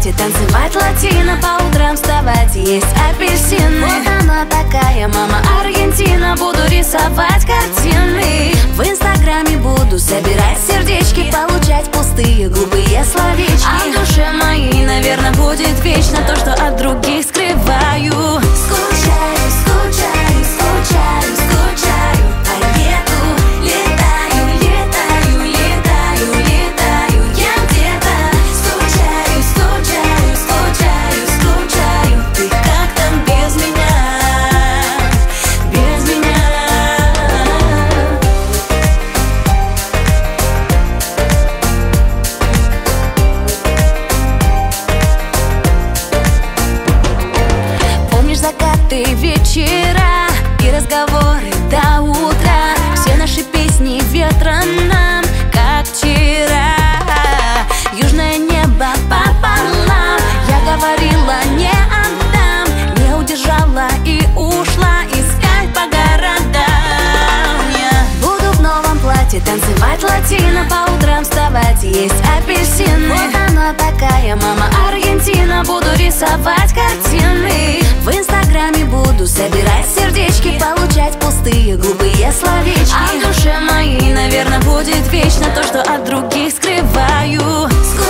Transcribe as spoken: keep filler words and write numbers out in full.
платье, танцевать латино, по утрам вставать, есть апельсины. Вот она такая, мама Аргентина, буду рисовать картины. В инстаграме буду собирать сердечки, получать пустые глупые словечки. А в душе моей, наверное, будет вечно то, что от других скрываю. Скучаю, скучаю, скучаю, скучаю по лету. Летаю, летаю, летаю, летаю я где-то. Скучаю, скучаю, скучаю, скучаю. Ты как там без меня, без меня? Помнишь закаты, вечера и разговоры до утра? Все наши песни ветра нам, как вчера. Южное небо пополам, я говорила не отдам, не удержала и ушла искать по городам. Я буду в новом платье, танцевать латино, по утрам вставать, есть апельсины. Вот она такая, мама Аргентина, буду рисовать картины. В инстаграме буду собирать сердечки, получать пустые глупые словечки. А в душе моей, наверное, будет вечно то, что от других скрываю.